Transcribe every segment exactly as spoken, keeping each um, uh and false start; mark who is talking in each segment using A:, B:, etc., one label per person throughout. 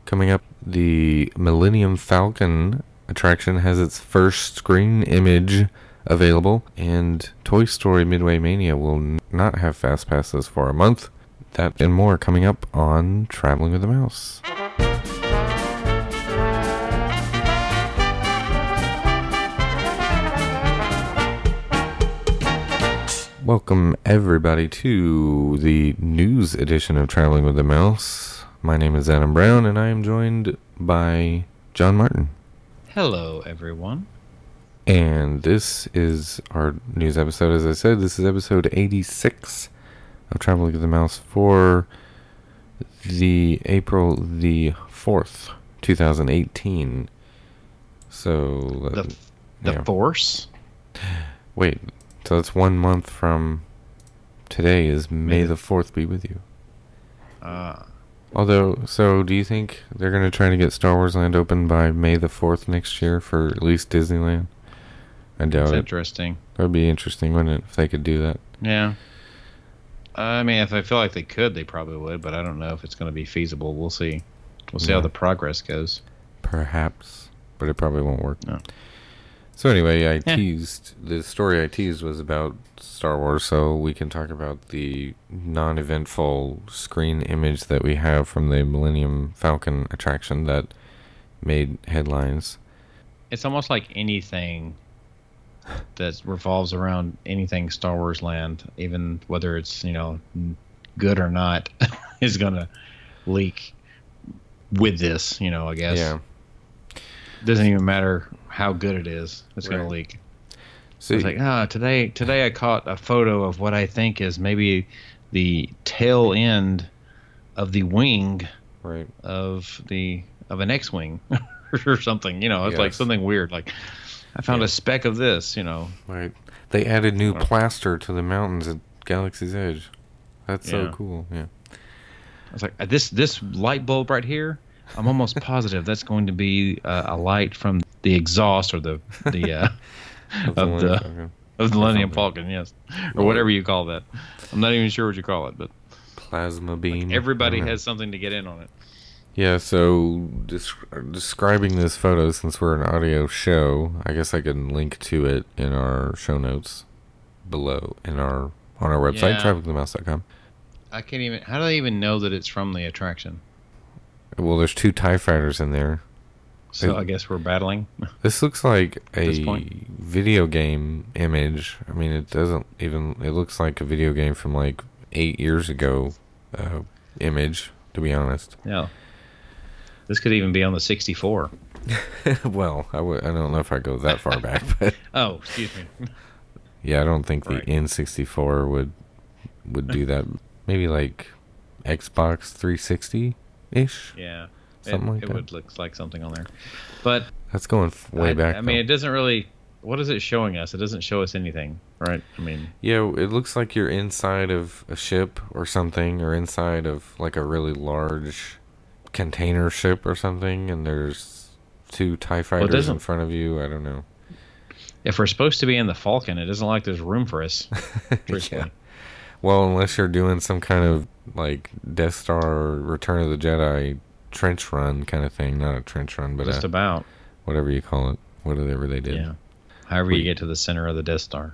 A: Coming up, the Millennium Falcon attraction has its first screen image available, and Toy Story Midway Mania will n- not have fast passes for a month. That and more coming up on Traveling with the Mouse. Welcome everybody to the news edition of Traveling with the Mouse. My name is Adam Brown, and I am joined by John Martin.
B: Hello, everyone.
A: And this is our news episode. As I said, this is episode eighty-six of Traveling with the Mouse for the April the fourth, twenty eighteen. So
B: the the
A: yeah.
B: Force.
A: Wait, so it's one month from today. Is May the fourth be with you?
B: Ah. Uh,
A: Although, so do you think they're going to try to get Star Wars Land open by May the fourth next year for at least Disneyland? I doubt
B: That's
A: it.
B: interesting.
A: That would be interesting, wouldn't it, if they could do that?
B: Yeah. I mean, if I feel like they could, they probably would, but I don't know if it's going to be feasible. We'll see. We'll see
A: Yeah.
B: how the progress goes.
A: Perhaps, but it probably won't work.
B: No.
A: So anyway, I
B: Yeah.
A: teased, the story I teased was about Star Wars, so we can talk about the non-eventful screen image that we have from the Millennium Falcon attraction that made headlines.
B: It's almost like anything that revolves around anything Star Wars Land, even whether it's, you know, good or not, is going to leak with this, you know, I guess.
A: Yeah.
B: Doesn't even matter how good it is. It's going
A: Right.
B: to leak.
A: So
B: It's like, ah, today today I caught a photo of what I think is maybe the tail end of the wing
A: right.
B: of the of an X-wing or something. You know, it's like
A: Yes.
B: something weird. Like, I found
A: Yeah.
B: a speck of this. You know,
A: Right. They added new
B: Oh.
A: plaster to the mountains at Galaxy's Edge. That's so
B: Yeah.
A: cool. Yeah.
B: I was like, this this light bulb right here. I'm almost positive that's going to be uh, a light from the exhaust or the the uh,
A: Of the
B: of
A: Millennium
B: the
A: Falcon.
B: of the
A: Or
B: Millennium
A: something.
B: Falcon, yes, or whatever you call that. I'm not even sure what you call it, but
A: Plasma beam.
B: everybody
A: I don't know.
B: has something to get in on it.
A: Yeah, so desc- describing this photo, since we're an audio show, I guess I can link to it in our show notes below in our on our website,
B: Yeah.
A: travel with the mouse dot com.
B: I can't even. How do they even know that it's from the attraction?
A: Well, there's two TIE fighters in there.
B: So
A: It-
B: I guess we're battling.
A: This looks like
B: this
A: a
B: point?
A: video game image. I mean, it doesn't even... It looks like a video game from like eight years ago uh, image, to be honest.
B: Yeah. This could even be on the sixty-four.
A: Well, I w- I don't know if I go that far back, but
B: Oh, excuse me.
A: yeah, I don't think the
B: Right.
A: N sixty-four would would do that. Maybe like Xbox three sixty-ish?
B: Yeah.
A: Something
B: it,
A: like
B: it
A: that.
B: would look like something on there. But
A: That's going f- way
B: I,
A: back.
B: I mean,
A: though.
B: it doesn't really. What is it showing us? It doesn't show us anything, right? I mean,
A: Yeah, it looks like you're inside of a ship or something, or inside of like a really large container ship or something, and there's two TIE fighters in
B: doesn't-
A: front of you. I don't know.
B: if we're supposed to be in the Falcon, it isn't like there's room for us. Truthfully.
A: Yeah. Well, unless you're doing some kind of like Death Star or Return of the Jedi trench run kind of thing. Not a trench run, but
B: Just
A: a,
B: about.
A: whatever you call it. Whatever they did.
B: Yeah. However
A: We-
B: you get to the center of the Death Star.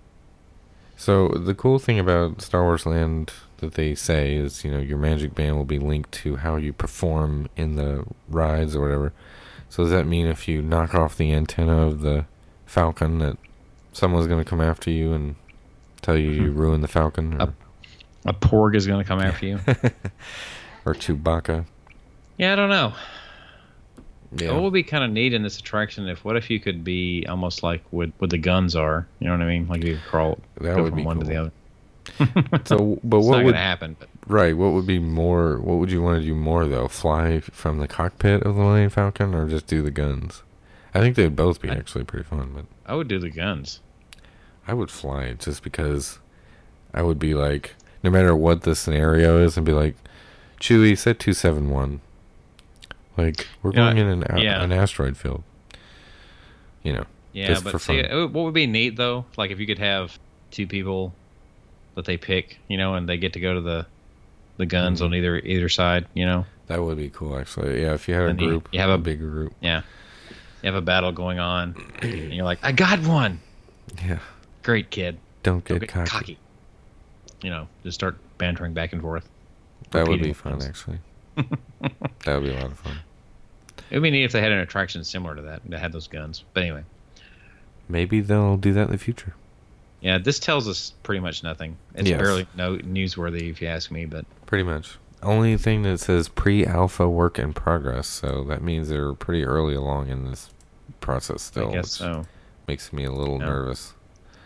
A: So the cool thing about Star Wars Land that they say is, you know, your Magic Band will be linked to how you perform in the rides or whatever. So does that mean if you knock off the antenna of the Falcon that someone's going to come after you and tell you you ruined the Falcon? Or,
B: A Porg is going to come after you.
A: or Chewbacca?
B: Yeah, I don't know.
A: Yeah.
B: What would be kind of neat in this attraction if what if you could be almost like what, what the guns are? You know what I mean? Like you could crawl
A: That
B: go
A: would
B: from
A: be
B: one to
A: cool.
B: the other.
A: So, but
B: It's
A: what
B: not
A: would
B: going to happen. But
A: right? What would be more? What would you want to do more though? Fly from the cockpit of the Millennium Falcon, or just do the guns? I think they'd both be
B: I-
A: actually pretty fun, but
B: I would do the guns.
A: I would fly it just because I would be like, no matter what the scenario is, and be like, Chewie, set two seven one. Like we're
B: Yeah,
A: going in an a-
B: yeah.
A: an asteroid field. You know.
B: Yeah,
A: Just for
B: but see,
A: fun.
B: uh, what would be neat though? Like if you could have two people that they pick, you know, and they get to go to the the guns
A: Mhm.
B: on either either side, you know.
A: That would be cool, actually. Yeah, if you had a
B: And you,
A: group,
B: you have a,
A: a bigger group.
B: Yeah, you have a battle going on, and you're like, I got one.
A: Yeah.
B: Great, kid.
A: Don't get,
B: Don't get
A: cocky.
B: cocky. You know, just start bantering back and forth.
A: That would be
B: repeating
A: fun,
B: things.
A: actually. That would be a lot of fun.
B: It would be neat if they had an attraction similar to that that had those guns. But anyway,
A: Maybe they'll do that in the future.
B: yeah, this tells us pretty much nothing. It's
A: Yes.
B: barely no newsworthy, if you ask me. But
A: Pretty much. Only thing that says pre-alpha work in progress, so that means they're pretty early along in this process still,
B: I guess
A: which
B: so.
A: makes me a little
B: Yeah.
A: nervous.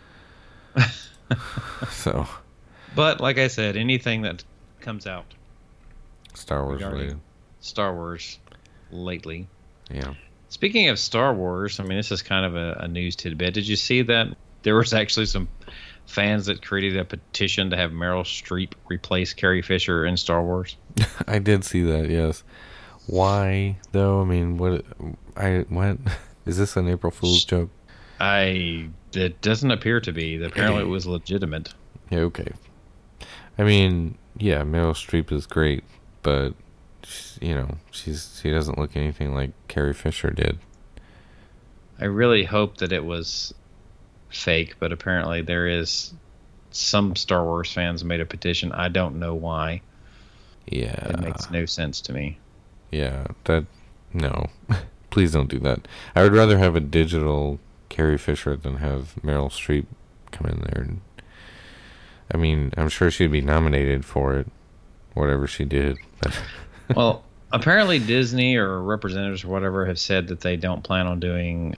A: So,
B: But like I said, anything that comes out
A: Star Wars
B: Regarding-
A: related.
B: Star Wars lately.
A: Yeah.
B: Speaking of Star Wars, I mean, this is kind of a, a news tidbit. Did you see that there was actually some fans that created a petition to have Meryl Streep replace Carrie Fisher in Star Wars?
A: I did see that, yes. Why, though? I mean, what... I what? Is this an April Fool's joke?
B: I it doesn't appear to be. Apparently, it was legitimate.
A: Yeah, okay. I mean, yeah, Meryl Streep is great, but, she's- you know, she's she doesn't look anything like Carrie Fisher did.
B: I really hope that it was fake, but apparently there is some Star Wars fans made a petition. I don't know why.
A: Yeah.
B: It makes no sense to me.
A: Yeah, that... No. Please don't do that. I would rather have a digital Carrie Fisher than have Meryl Streep come in there. And, I mean, I'm sure she'd be nominated for it, whatever she did. But
B: Well, apparently Disney or representatives or whatever have said that they don't plan on doing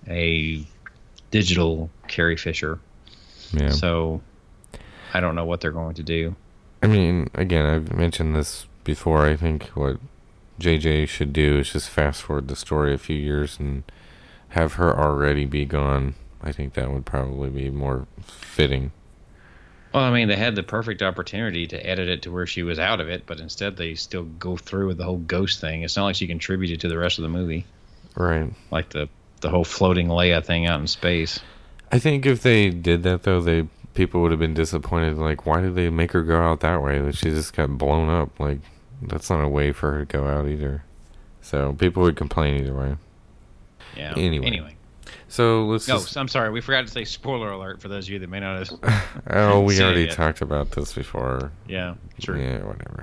B: a digital Carrie Fisher.
A: yeah.
B: So I don't know what they're going to do.
A: I mean, again, I've mentioned this before. I think what J J should do is just fast forward the story a few years and have her already be gone. I think that would probably be more fitting.
B: Well, I mean, they had the perfect opportunity to edit it to where she was out of it, but instead they still go through with the whole ghost thing. It's not like she contributed to the rest of the movie,
A: Right.
B: like the the whole floating Leia thing out in space.
A: I think if they did that, though, they people would have been disappointed. Like, why did they make her go out that way? That she just got blown up. Like, that's not a way for her to go out either. So people would complain either way.
B: Yeah.
A: Anyway.
B: Anyway.
A: So let's
B: Oh,
A: just...
B: I'm sorry. We forgot to say spoiler alert for those of you that may not have.
A: Oh, we
B: seen it
A: already
B: yet.
A: talked about this before.
B: Yeah, true.
A: Yeah, whatever.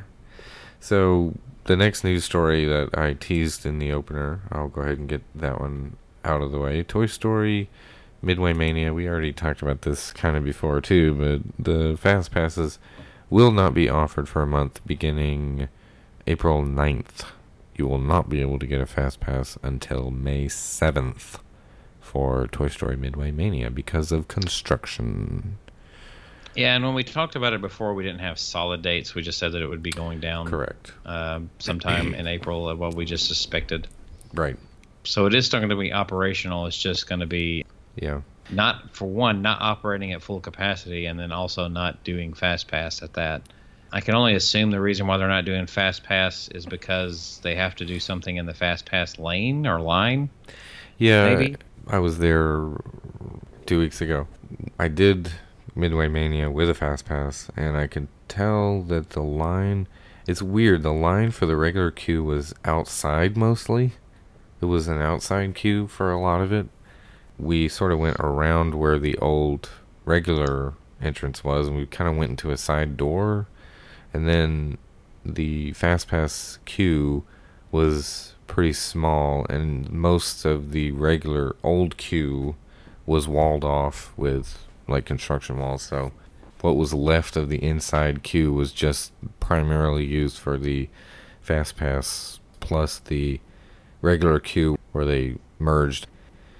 A: So the next news story that I teased in the opener, I'll go ahead and get that one out of the way. Toy Story Midway Mania. We already talked about this kind of before too, but the Fast Passes will not be offered for a month beginning April ninth. You will not be able to get a Fast Pass until May seventh for Toy Story Midway Mania because of construction.
B: Yeah, and when we talked about it before, we didn't have solid dates. We just said that it would be going down
A: Correct.
B: um, sometime in April of what we just suspected.
A: Right.
B: So it is still going to be operational. It's just going to be
A: Yeah.
B: not, for one, not operating at full capacity, and then also not doing Fast Pass at that. I can only assume the reason why they're not doing Fast Pass is because they have to do something in the Fast Pass lane or line.
A: Yeah,
B: Maybe.
A: I was there two weeks ago. I did Midway Mania with a Fast Pass, and I could tell that the line... It's weird. The line for the regular queue was outside mostly. It was an outside queue for a lot of it. We sort of went around where the old regular entrance was, and we kind of went into a side door. And then the Fast Pass queue was pretty small, and most of the regular old queue was walled off with like construction walls. So what was left of the inside queue was just primarily used for the Fast Pass plus the regular queue where they merged.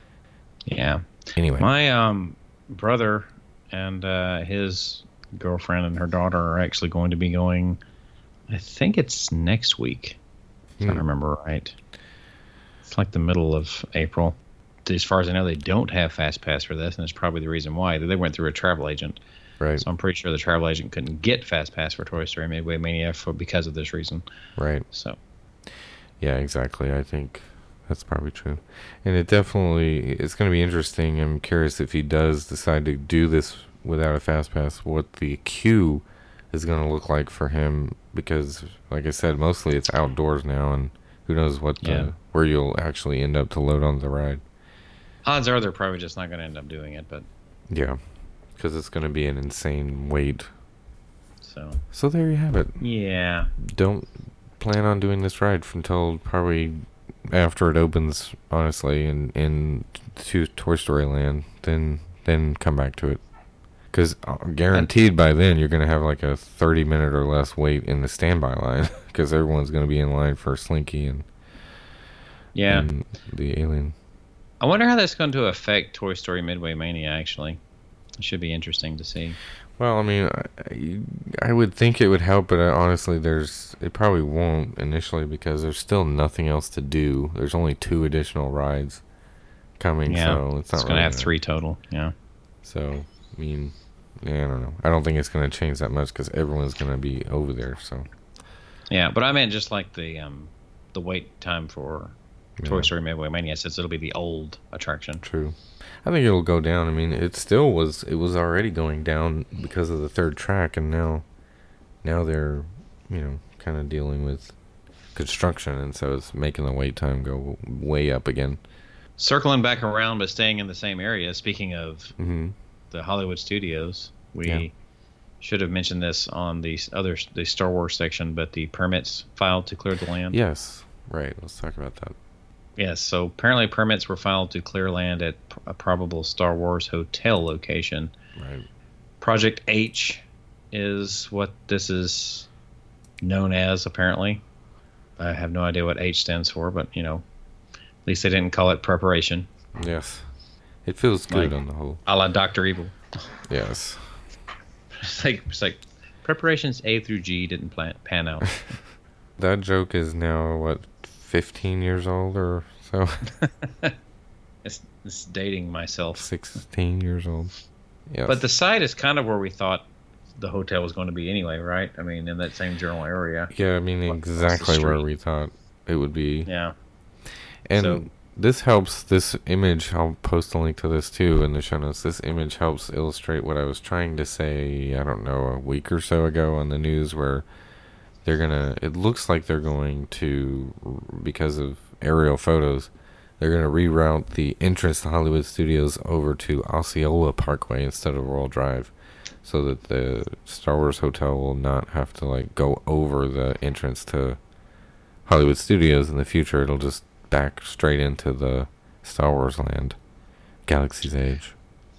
B: Yeah.
A: Anyway,
B: My um, brother and uh, his girlfriend and her daughter are actually going to be going, I think it's next week, if I
A: Hmm.
B: remember right. It's like the middle of April. As far as I know, they don't have Fast Pass for this, and that's probably the reason why. They went through a travel agent.
A: right,
B: So I'm pretty sure the travel agent couldn't get Fast Pass for Toy Story Midway Mania for, because of this reason.
A: right.
B: So,
A: Yeah, exactly. I think that's probably true. And it definitely, it's going to be interesting. I'm curious if he does decide to do this without a Fast Pass, what the queue is going to look like for him, because, like I said, mostly it's outdoors now, and who knows what the,
B: Yeah.
A: where you'll actually end up to load on the ride.
B: Odds are they're probably just not going to end up doing it, but
A: Yeah, because it's going to be an insane wait.
B: so
A: So there you have it.
B: yeah.
A: Don't plan on doing this ride until probably after it opens, honestly, in in to Toy Story Land. Then then come back to it, because guaranteed by then you're gonna have like a thirty minute or less wait in the standby line, because everyone's gonna be in line for Slinky and
B: Yeah.
A: and the alien.
B: I wonder how that's going to affect Toy Story Midway Mania, actually. It should be interesting to see.
A: Well, I mean, I, I would think it would help, but I, honestly, there's it probably won't initially, because there's still nothing else to do. There's only two additional rides coming,
B: Yeah.
A: so it's not
B: It's going to
A: really
B: have
A: gonna-
B: three total. Yeah.
A: So, I mean, yeah, I don't know. I don't think it's going to change that much, because everyone's going to be over there. So,
B: Yeah, but I meant just like the um, the wait time for Toy
A: yeah,
B: Story Midway Mania, since it'll be the old attraction.
A: true. I think it'll go down. I mean, it still was. It was already going down because of the third track, and now, now they're, you know, kind of dealing with construction, and so it's making the wait time go way up again.
B: Circling back around, but staying in the same area. Speaking of
A: Hmm.
B: the Hollywood Studios, we
A: Yeah.
B: should have mentioned this on the other the Star Wars section, but the permits filed to clear the land.
A: Yes, right. Let's talk about that.
B: Yes, so apparently permits were filed to clear land at a probable Star Wars hotel location.
A: Right.
B: Project H is what this is known as, apparently. I have no idea what H stands for, but, you know, at least they didn't call it preparation,
A: Yes. It feels good
B: Like-
A: on the whole.
B: a la Doctor Evil.
A: Yes.
B: It's like, it's like preparations A through G didn't plan, pan out.
A: That joke is now, what, fifteen years old or so?
B: It's, it's dating myself.
A: sixteen years old. Yes.
B: But the site is kind of where we thought the hotel was going to be anyway, right? I mean, in that same general area.
A: Yeah, I mean,
B: across the
A: exactly where
B: street.
A: we thought it would be.
B: Yeah.
A: And
B: So-
A: this helps, this image, I'll post a link to this too in the show notes. This image helps illustrate what I was trying to say, I don't know, a week or so ago on the news, where they're going to, it looks like they're going to, because of aerial photos, they're going to reroute the entrance to Hollywood Studios over to Osceola Parkway instead of Royal Drive, so that the Star Wars Hotel will not have to like go over the entrance to Hollywood Studios in the future. It'll just back straight into the Star Wars land, Galaxy's Edge.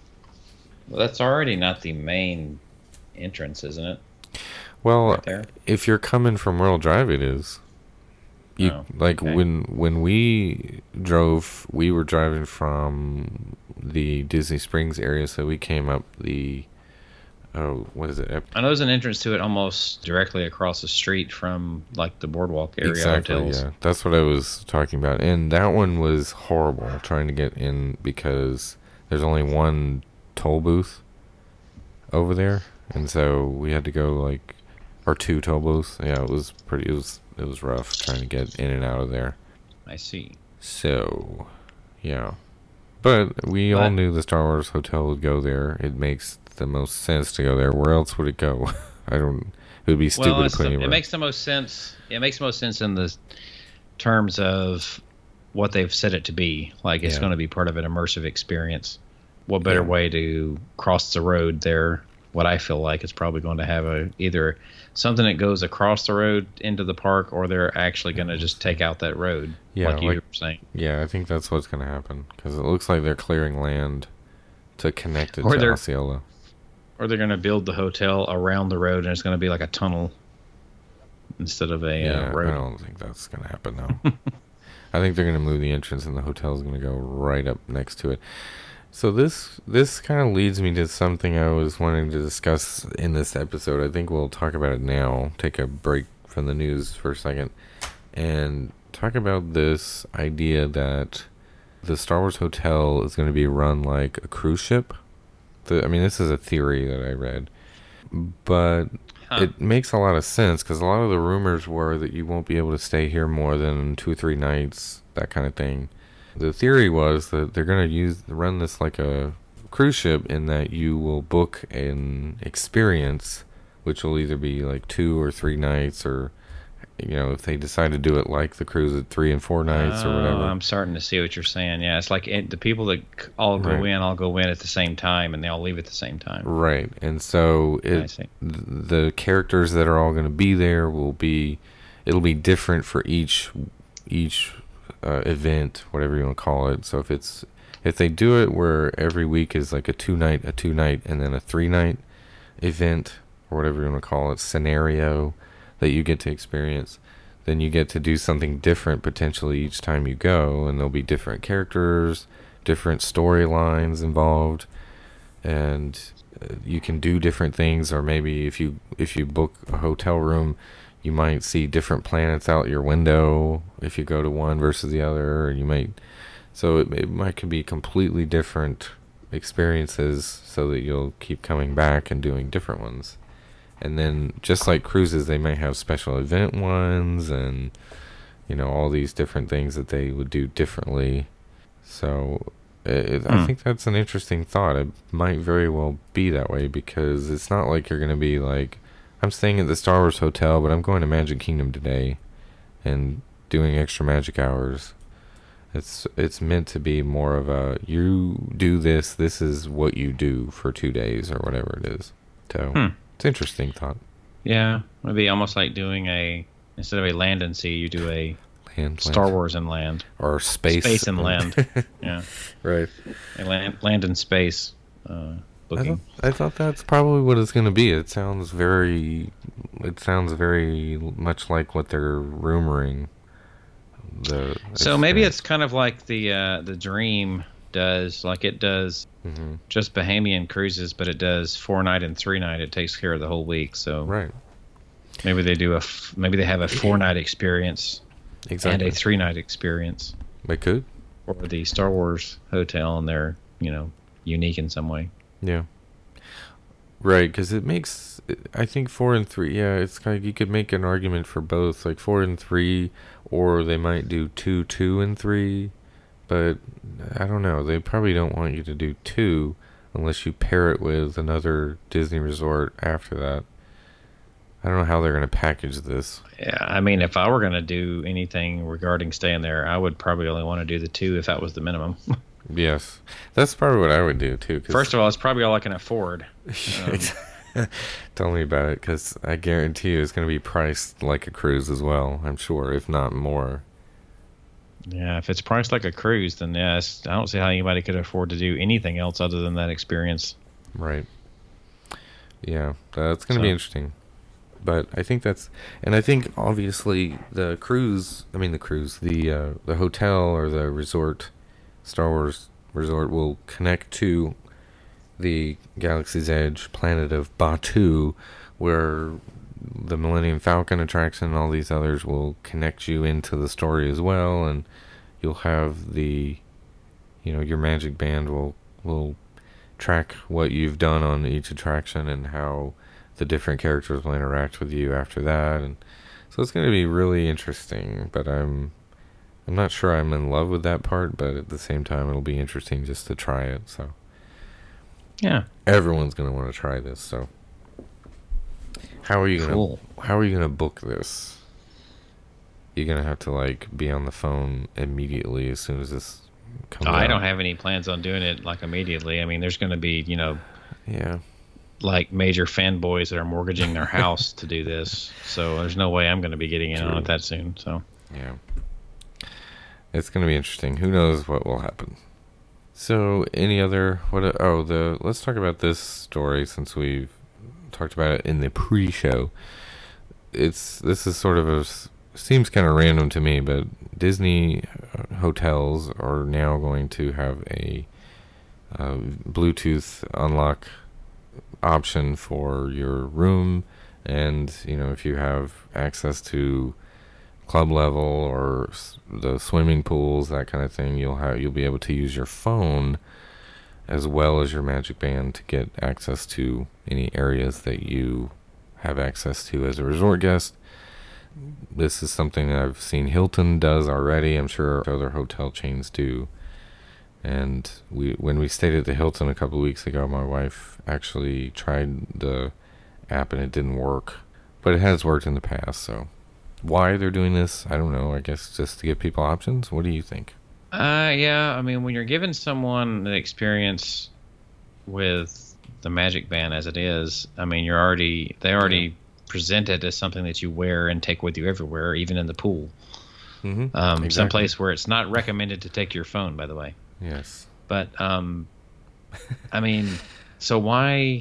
B: Well, that's already not the main entrance, isn't it?
A: Well,
B: Right there.
A: if you're coming from Royal Drive, it is. You
B: Oh,
A: like
B: okay.
A: when when we drove, we were driving from the Disney Springs area, so we came up the oh, what is it? Ep-
B: I know there's an entrance to it almost directly across the street from like the boardwalk area
A: Exactly,
B: hotels.
A: yeah. That's what I was talking about. And that one was horrible trying to get in, because there's only one toll booth over there. And so we had to go like, or two toll booths. Yeah, it was pretty, it was, it was rough trying to get in and out of there.
B: I see.
A: So, yeah. But we all
B: But-
A: knew the Star Wars Hotel would go there. It makes the most sense to go there. Where else would it go? I don't, it would be stupid
B: Well,
A: to
B: it's
A: put
B: the,
A: anywhere.
B: it makes the most sense. It makes the most sense in the terms of what they've set it to be. Like it's
A: Yeah.
B: going to be part of an immersive experience. What better
A: Yeah.
B: way to cross the road there? What I feel like it's probably going to have a either something that goes across the road into the park, or they're actually going to just take out that road.
A: Yeah,
B: like you
A: like-
B: were saying.
A: Yeah, I think that's what's going to happen, because it looks like they're clearing land to connect it
B: Or
A: to
B: they're-
A: Osceola.
B: Or they're going to build the hotel around the road, and it's going to be like a tunnel instead of a
A: Yeah,
B: uh,
A: I
B: road.
A: don't think that's going to happen, though. I think they're going to move the entrance, and the hotel's going to go right up next to it. So this this kind of leads me to something I was wanting to discuss in this episode. I think we'll talk about it now. Take a break from the news for a second and talk about this idea that the Star Wars Hotel is going to be run like a cruise ship. The, I mean, this is a theory that I read, but
B: Huh.
A: it makes a lot of sense, because a lot of the rumors were that you won't be able to stay here more than two or three nights, that kind of thing. The theory was that they're going to use run this like a cruise ship, in that you will book an experience which will either be like two or three nights, or you know, if they decide to do it like the cruise at three and four nights or
B: Oh,
A: whatever.
B: I'm starting to see what you're saying. Yeah, it's like it, the people that c- all go
A: Right.
B: in, all go in at the same time, and they all leave at the same time.
A: Right, and so
B: I
A: it
B: see.
A: th- the characters that are all going to be there will be, it'll be different for each each uh, event, whatever you want to call it. So if it's if they do it where every week is like a two night, a two night, and then a three night event, or whatever you want to call it, scenario that you get to experience, then you get to do something different potentially each time you go, and there'll be different characters, different storylines involved, and uh, you can do different things. Or maybe if you if you book a hotel room, you might see different planets out your window if you go to one versus the other, or you might, so it, it might could be completely different experiences, so that you'll keep coming back and doing different ones. And then just like cruises, they may have special event ones, and you know, all these different things that they would do differently. So it, I
B: Hmm.
A: think that's an interesting thought. It might very well be that way, because it's not like you're going to be like, I'm staying at the Star Wars hotel, but I'm going to Magic Kingdom today and doing extra magic hours. It's it's meant to be more of a, you do this, this is what you do for two days or whatever it is. So
B: Hmm.
A: it's an interesting thought.
B: Yeah, it'd be almost like doing a instead of a land and sea, you do a
A: Land,
B: Star
A: land.
B: Wars and land,
A: Or space.
B: space and land. Yeah,
A: Right.
B: a land land in space. Uh,
A: I
B: booking.
A: thought, I thought that's probably what it's going to be. It sounds very, it sounds very much like what they're rumoring. The
B: So maybe it's kind of like the uh, the Dream does, like it does
A: hmm
B: just Bahamian cruises, but it does four night and three night. It takes care of the whole week. So
A: right.
B: maybe they do a f- maybe they have a four night experience
A: Exactly.
B: and a three night experience,
A: They could.
B: or the Star Wars hotel, and they're you know unique in some way.
A: Yeah. Right, because it makes, I think four and three, yeah, it's kind of, you could make an argument for both, like four and three, or they might do two, two and three, but I don't know, they probably don't want you to do two unless you pair it with another Disney resort after that. I don't know how they're going to package this.
B: Yeah, I mean, if I were going to do anything regarding staying there, I would probably only want to do the two if that was the minimum.
A: Yes, that's probably what I would do too. 'Cause
B: First of all, it's probably all I can afford. Um,
A: tell me about it, because I guarantee you it's going to be priced like a cruise as well, I'm sure, if not more.
B: Yeah, if it's priced like a cruise, then yes, I don't see how anybody could afford to do anything else other than that experience.
A: Right. Yeah, that's going to be
B: So-
A: interesting. But I think that's, and I think obviously the cruise, I mean the cruise, the uh, the hotel or the resort, Star Wars resort will connect to the Galaxy's Edge planet of Batuu, where the Millennium Falcon attraction and all these others will connect you into the story as well, and you'll have the, you know, your magic band will will track what you've done on each attraction and how the different characters will interact with you after that. And so it's going to be really interesting, but I'm I'm not sure I'm in love with that part, but at the same time it'll be interesting just to try it. So
B: Yeah,
A: everyone's going to want to try this. So how are you going to
B: cool.
A: how are you going to book this? You're going to have to like be on the phone immediately as soon as this comes out.
B: I don't have any plans on doing it like immediately. I mean, there's going to be, you know,
A: Yeah.
B: like major fanboys that are mortgaging their house to do this. So there's no way I'm going to be getting in on
A: True.
B: it that soon. So
A: Yeah. It's going to be interesting. Who knows what will happen. So, any other what oh, the let's talk about this story since we've talked about it in the pre-show. It's this is sort of a seems kind of random to me, but Disney uh, hotels are now going to have a uh, Bluetooth unlock option for your room, and you know, if you have access to club level or s- the swimming pools, that kind of thing, you'll have you'll be able to use your phone as well as your Magic Band to get access to any areas that you have access to as a resort guest. This is something that I've seen Hilton does already. I'm sure other hotel chains do. And we when we stayed at the Hilton a couple of weeks ago, my wife actually tried the app and it didn't work. But it has worked in the past, so why they're doing this, I don't know. I guess just to give people options. What do you think?
B: Uh, yeah, I mean, when you're giving someone an experience with the Magic Band as it is, I mean, you're already they already yeah. present it as something that you wear and take with you everywhere, even in the pool.
A: Mm-hmm.
B: Um,
A: exactly.
B: Someplace where it's not recommended to take your phone, by the way.
A: Yes.
B: But um, I mean, so why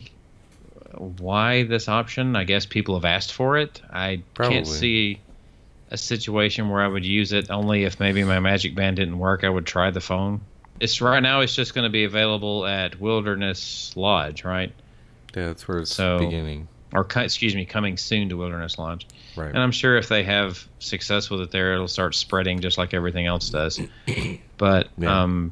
B: why this option? I guess people have asked for it. I
A: Probably.
B: can't see a situation where I would use it. Only if maybe my Magic Band didn't work, I would try the phone. It's right now. It's just going to be available at Wilderness Lodge, right?
A: Yeah, that's where it's
B: so,
A: beginning.
B: Or excuse me, coming soon to Wilderness Lodge.
A: Right.
B: And I'm sure if they have success with it there, it'll start spreading just like everything else does. But
A: yeah.
B: um,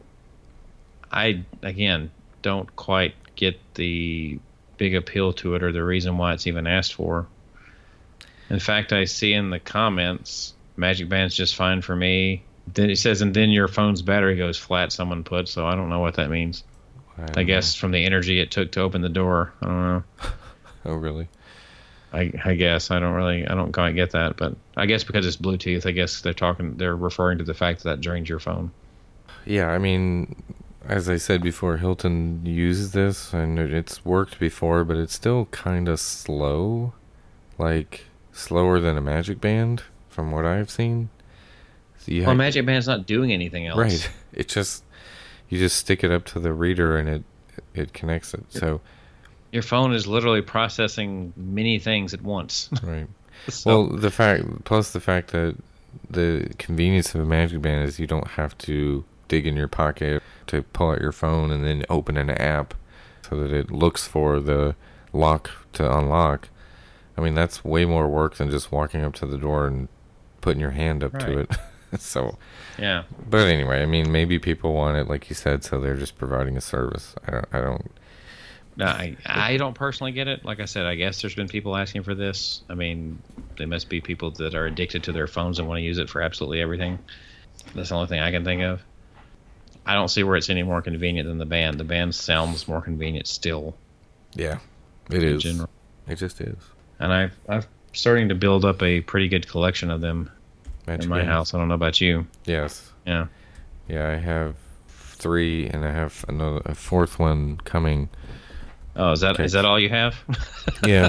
B: I again don't quite get the big appeal to it or the reason why it's even asked for. In fact, I see in the comments, Magic Band's just fine for me. Then it says, and then your phone's battery goes flat, someone put, so I don't know what that means. I, I guess know. From the energy it took to open the door. I don't know.
A: Oh, really?
B: I, I guess. I don't really, I don't quite get that, but I guess because it's Bluetooth, I guess they're talking, they're referring to the fact that that drains your phone.
A: Yeah, I mean, as I said before, Hilton uses this, and it's worked before, but it's still kind of slow. Like, slower than a Magic Band, from what I've seen. So you
B: well,
A: have,
B: Magic Band's not doing anything else.
A: Right. It just, you just stick it up to the reader, and it it connects it. So
B: your phone is literally processing many things at once.
A: Right.
B: so,
A: well, the fact, plus the fact that the convenience of a Magic Band is you don't have to dig in your pocket to pull out your phone and then open an app so that it looks for the lock to unlock. I mean, that's way more work than just walking up to the door and putting your hand up
B: right.
A: to it. So,
B: yeah.
A: But anyway, I mean, maybe people want it, like you said, so they're just providing a service. I don't. I don't.
B: No, I, I don't personally get it. Like I said, I guess there's been people asking for this. I mean, they must be people that are addicted to their phones and want to use it for absolutely everything. That's the only thing I can think of. I don't see where it's any more convenient than the band. The band sounds more convenient still.
A: Yeah, it is.
B: General.
A: It just is.
B: And I've I've starting to build up a pretty good collection of them Magic in my games. house. I don't know about you.
A: Yes.
B: Yeah.
A: Yeah, I have three, and I have another a fourth one coming.
B: Oh, is that okay. is that all you have?
A: Yeah.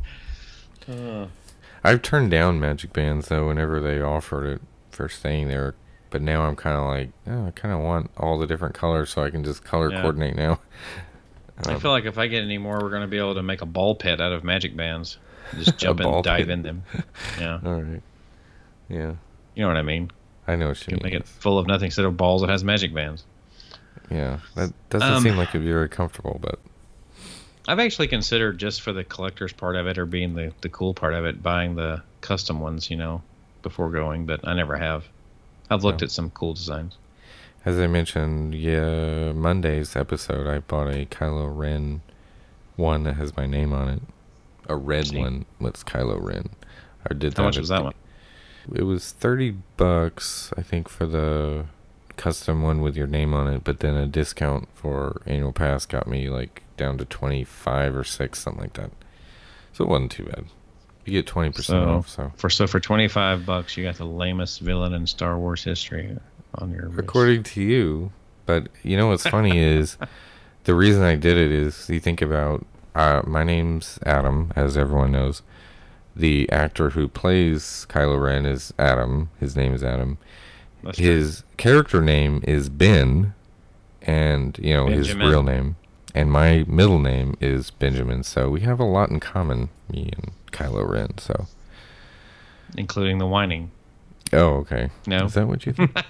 A: uh. I've turned down Magic Bands though whenever they offered it for staying there, but now I'm kind of like, oh, I kind of want all the different colors so I can just color yeah. coordinate now.
B: I feel like if I get any more, we're going to be able to make a ball pit out of Magic Bands. Just jump in and dive pit. in them. Yeah.
A: All right. Yeah.
B: You know what I mean?
A: I know what you,
B: you
A: mean.
B: Make it full of nothing instead of balls that has Magic Bands.
A: Yeah. That doesn't um, seem like it'd be very comfortable, but
B: I've actually considered, just for the collector's part of it, or being the, the cool part of it, buying the custom ones, you know, before going, but I never have. I've looked no. at some cool designs.
A: As I mentioned, yeah, Monday's episode, I bought a Kylo Ren one that has my name on it. A red See. one with Kylo Ren. I did
B: How much was that one?
A: It was thirty bucks, I think, for the custom one with your name on it, but then a discount for annual pass got me like down to twenty-five or six, something like that. So it wasn't too bad. You get twenty percent
B: so,
A: off. So
B: for so for twenty-five bucks, you got the lamest villain in Star Wars history on your list.
A: According to you. But you know what's funny is the reason I did it is you think about uh, my name's Adam, as everyone knows. The actor who plays Kylo Ren is Adam. His name is Adam.
B: That's
A: his
B: true. Character name is Ben, and you know Benjamin. His real name. And my middle name is Benjamin, so we have a lot in common, me and Kylo Ren. So, including the whining.
A: Oh, okay.
B: No,
A: is that what you think?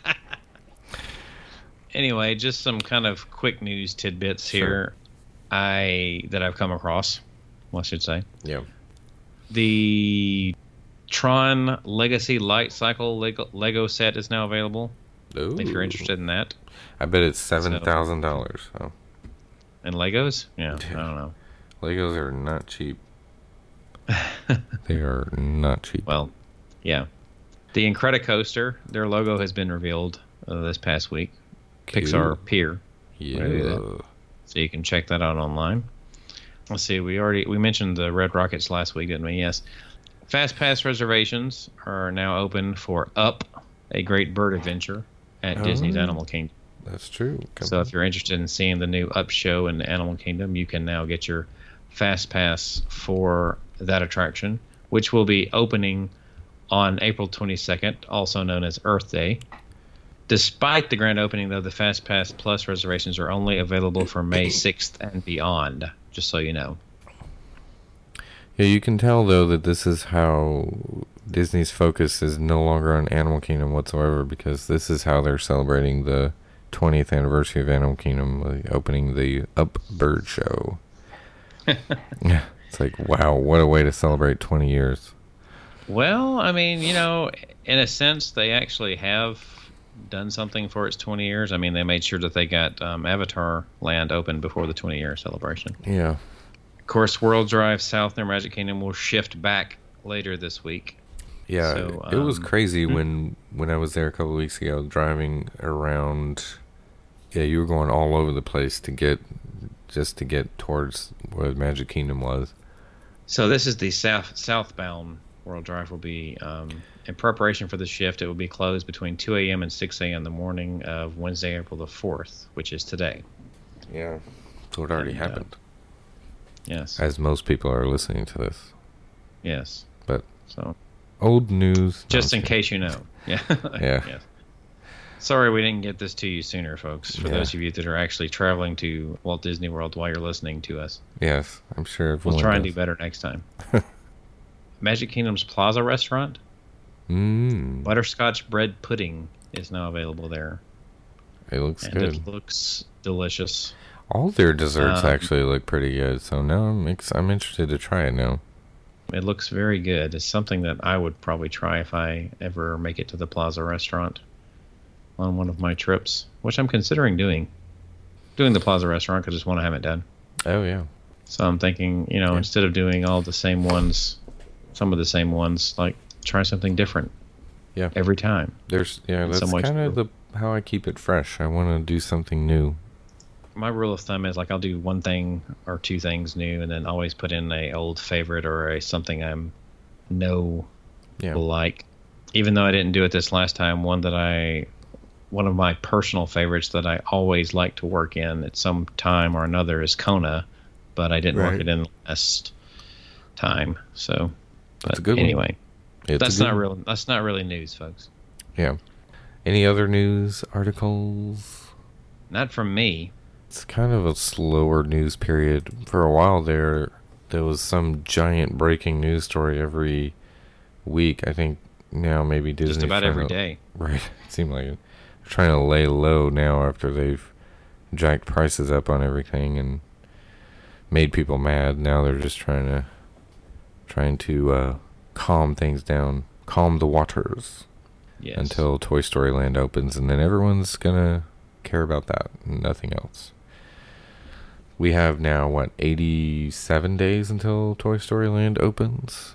B: Anyway, just some kind of quick news tidbits sure. here. I that I've come across, well, I should say.
A: Yeah.
B: The Tron Legacy Light Cycle Lego, Lego set is now available.
A: Ooh.
B: If you're interested in that.
A: I bet it's seven thousand dollars. So.
B: And Legos? Yeah, I don't know.
A: Legos are not cheap. They are not cheap.
B: Well, yeah. The Incredicoaster, their logo has been revealed uh, this past week. Cool. Pixar Pier.
A: Yeah.
B: So you can check that out online. let's see. We already we mentioned the Red Rockets last week, didn't we? Yes. Fast Pass reservations are now open for Up, a Great Bird Adventure at
A: Oh.
B: Disney's Animal Kingdom.
A: That's true. Come
B: So
A: on.
B: if you're interested in seeing the new Up show in the Animal Kingdom, you can now get your Fast Pass for that attraction, which will be opening on April twenty-second, also known as Earth Day. Despite the grand opening, though, the Fast Pass Plus reservations are only available for May sixth and beyond, just so you know.
A: Yeah, you can tell though that this is how Disney's focus is no longer on Animal Kingdom whatsoever, because this is how they're celebrating the twentieth anniversary of Animal Kingdom, uh, opening the Up Bird Show. Yeah, it's like, wow, what a way to celebrate twenty years.
B: Well, I mean, you know, in a sense, they actually have done something for its twenty years. I mean, they made sure that they got um, Avatar Land open before the twenty-year celebration.
A: Yeah.
B: Of course, World Drive South near Magic Kingdom will shift back later this week.
A: Yeah,
B: So,
A: it was
B: um,
A: crazy when when I was there a couple of weeks ago, driving around. Yeah, you were going all over the place to get just to get towards where Magic Kingdom was.
B: So this is the south southbound World Drive will be um, in preparation for the shift. It will be closed between two a.m. and six a.m. the morning of Wednesday, April the fourth, which is today.
A: Yeah, so it already
B: And, uh,
A: happened.
B: Yes.
A: As most people are listening to this,
B: Yes.
A: but
B: So
A: old news.
B: just
A: No,
B: in
A: I'm kidding.
B: case you know. Yeah.
A: Yeah.
B: Yes. Sorry we didn't get this to you sooner, folks. For
A: Yeah.
B: those of you that are actually traveling to Walt Disney World while you're listening to us.
A: Yes, I'm sure
B: We'll
A: everyone
B: try and do
A: does.
B: better next time. Magic Kingdom's Plaza restaurant,
A: Mm,
B: butterscotch bread pudding is now available there.
A: it looks
B: And
A: good.
B: it looks delicious.
A: All their desserts
B: um,
A: actually look pretty good. So now I'm ex- I'm interested to try it now.
B: It looks very good. It's something that I would probably try if I ever make it to the Plaza restaurant on one of my trips, which I'm considering doing. Doing the Plaza restaurant because it's one I haven't done.
A: Oh yeah.
B: So I'm thinking, you know,
A: Yeah.
B: instead of doing all the same ones, some of the same ones, like try something different.
A: Yeah.
B: Every time.
A: There's yeah,
B: In
A: that's
B: some ways,
A: kind of the how I keep it fresh. I want to do something new.
B: My rule of thumb is like I'll do one thing or two things new, and then always put in a old favorite or a something I'm know
A: Yeah.
B: will like. Even though I didn't do it this last time, one that I, one of my personal favorites that I always like to work in at some time or another is Kona, but I didn't
A: Right.
B: work it in last time. So, but
A: That's a good one.
B: anyway,
A: It's a
B: that's
A: good
B: not
A: one.
B: real. That's not really news, folks.
A: Yeah. Any other news articles?
B: Not from me.
A: It's kind of a slower news period. For a while there, there was some giant breaking news story every week. I think now maybe Disney's
B: Just about
A: trying
B: every
A: to-
B: day.
A: Right. It seemed like it. They're trying to lay low now after they've jacked prices up on everything and made people mad. Now they're just trying to trying to uh, calm things down, calm the waters
B: Yes.
A: until Toy Story Land opens, and then everyone's gonna care about that, nothing else. We have now what eighty-seven days until Toy Story Land opens.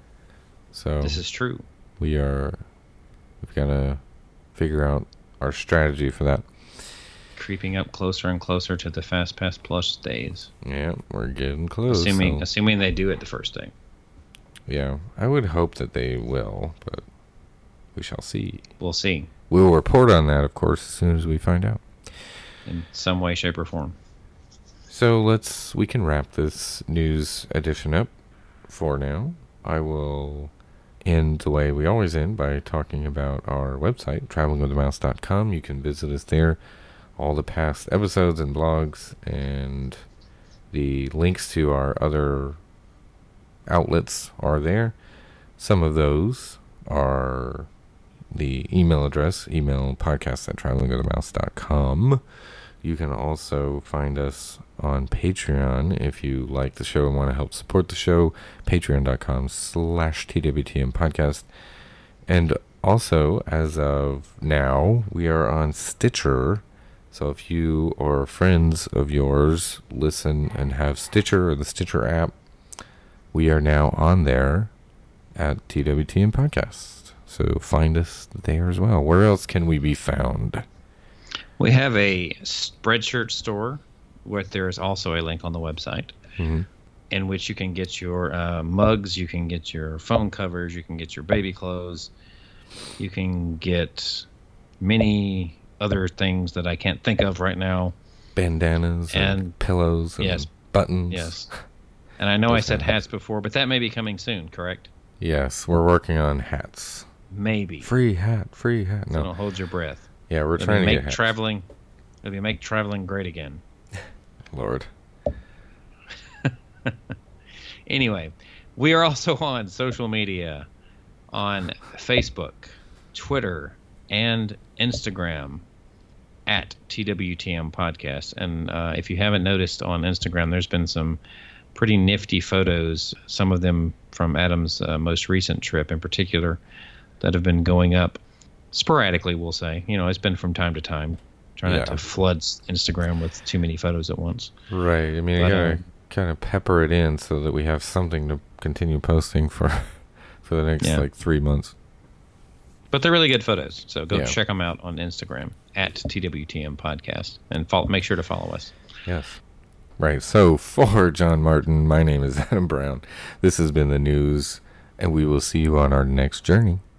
A: So
B: This is true.
A: we are we've got to figure out our strategy for that.
B: Creeping up closer and closer to the Fast Pass Plus days.
A: Yeah, we're getting close.
B: Assuming
A: so-
B: assuming they do it the first day.
A: yeah, I would hope that they will, but we shall see.
B: We'll see.
A: We will report on that, of course, as soon as we find out.
B: In some way, shape, or form.
A: So let's we can wrap this news edition up for now. I will end the way we always end by talking about our website, traveling with the mouse dot com. You can visit us there. All the past episodes and blogs and the links to our other outlets are there. Some of those are the email address, email podcast at traveling with the mouse dot com. You can also find us on Patreon if you like the show and want to help support the show. Patreon.com slash TWTM podcast. And also, as of now, we are on Stitcher. So if you or friends of yours listen and have Stitcher or the Stitcher app, we are now on there at T W T M podcast. So find us there as well. Where else can we be found?
B: We have a Spreadshirt store where there is also a link on the website.
A: Mm-hmm.
B: in which you can get your uh, mugs, you can get your phone covers, you can get your baby clothes, you can get many other things that I can't think of right now.
A: Bandanas and, and pillows and
B: yes,
A: buttons.
B: Yes. And I know I said hats before, but that may be coming soon, correct?
A: Yes, we're working on hats.
B: Maybe.
A: Free hat, free hat. No.
B: So don't hold your breath.
A: Yeah, we're
B: it'll
A: trying to
B: make
A: get hats.
B: traveling. It'll make traveling great again.
A: Lord.
B: Anyway, we are also on social media, on Facebook, Twitter, and Instagram at T W T M Podcast. And uh, if you haven't noticed on Instagram, there's been some pretty nifty photos, some of them from Adam's uh, most recent trip in particular, that have been going up sporadically, we'll say. You know, it's been from time to time. Try
A: yeah.
B: not to flood Instagram with too many photos at once.
A: Right. I mean,
B: But,
A: you gotta
B: um,
A: kind of pepper it in so that we have something to continue posting for for the next,
B: Yeah.
A: like, three months.
B: But they're really good photos, so go
A: Yeah.
B: check them out on Instagram at T W T M Podcast, and follow, make sure to follow us.
A: Yes. Right. So, for John Martin, my name is Adam Brown. This has been the news, and we will see you on our next journey.